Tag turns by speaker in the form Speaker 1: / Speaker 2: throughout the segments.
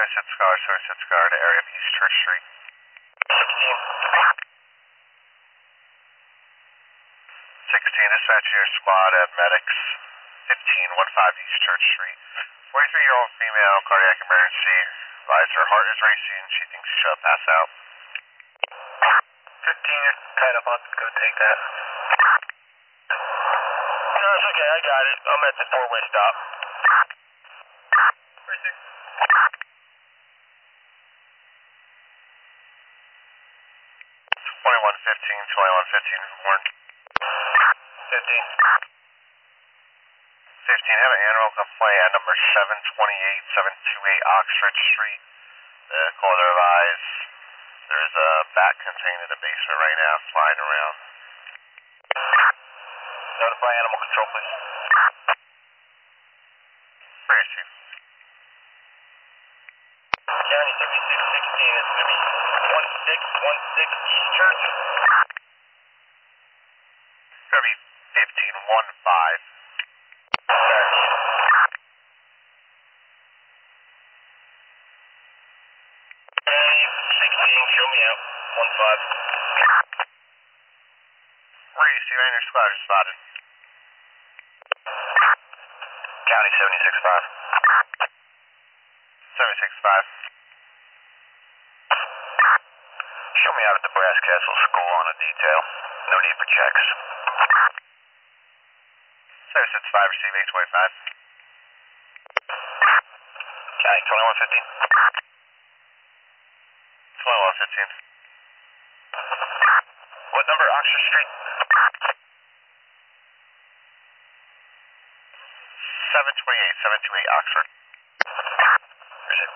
Speaker 1: Sunset Scar to area of East Church Street. 16, dispatch your squad at Medics, 1515 East Church Street. 43-year-old female, cardiac emergency. Advise her heart is racing. She thinks she should pass out. 15, you're tied up. I'll go take that. No, it's okay. I got it. I'm at the four-way stop. 2115, warned. 15. 15, have an animal complaint at number 728 Oxford Street. Caller advise. There is a bat contained in the basement right now, flying around. Notify animal control, please. Where is she? County 7616 is going to be 1616 East Church. It's going to be 1515. Show me out. 15. Where do you see Ranger Squad are spotted? County 765. 765. Show me out at the Brass Castle School on a detail. No need for checks. 765, receive 825. County 2115. 2115. What number? Oxford Street? 728 Oxford. Receive.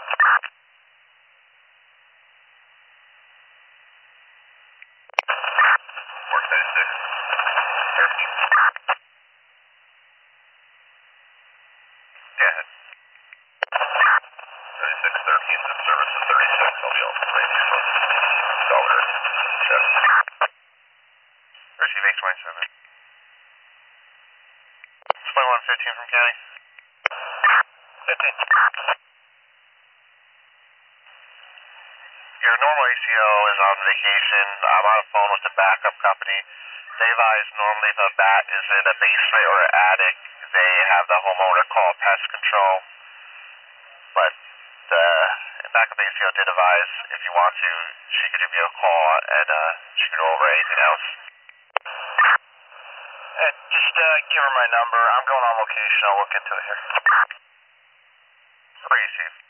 Speaker 1: Work 36. 13. Go ahead. 3613 is in service to 36. I'll be off the range for dollar. Receive 827. 2115 from County. 15. Your normal ACO is on vacation. I'm on the phone with the backup company. They advise normally if a bat is in a basement or an attic, they have the homeowner call pest control. But the backup ACO did advise if you want to, she could give you a call and she could go over anything else. Just give her my number. I'm going on location. I'll look into it here. Where are you, Steve?